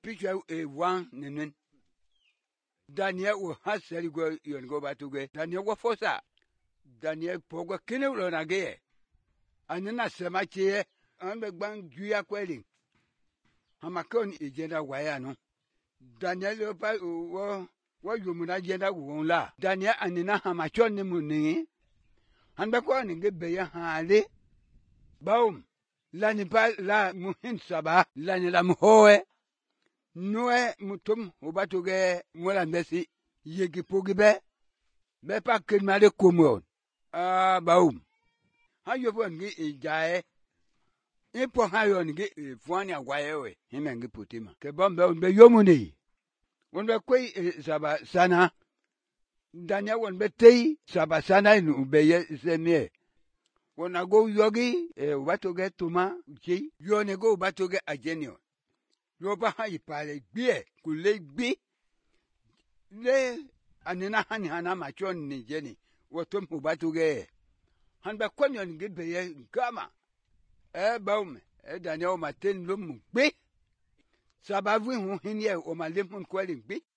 picha wan nenen. Daniel wo hasari go yon go batuge. Daniel wo fosa. Daniel pogo kine ulo nage. Anena sema chie. Ambe bang juya kweli. Hamakon ijenda waya no. Daniel yo pa wo yumuna jenda wonla. Daniel anena hamachon ni muni. Hanbe ko ni beya hale. Baum. Lani pa la muhin saba. Lani la muhoe. Noe mutum ubatuge mwala mbesi. Yegi pogibe. Be pa kinmade kumon. Baum. Hayo po ngi ijae. Ipo hayo ngi fuani agwayewe. Hime ngi putima. Ke bombe unbe yomuni. Unbe kwe saba sana. Daniel unbe tei saba sana inu ubeye semye. Wonago yogi ubatuge tuma uchi. Yonego ubatuge ajenio. Yoba ha ipale gbe kule gbe. Le anina hani hana machon ni jeni. Wotum ubatuge. Hanba konyo ngi beye gama. Baume. Daniel maten lumu gbe. Sabavu hu hinye o malem hun kweli gbe.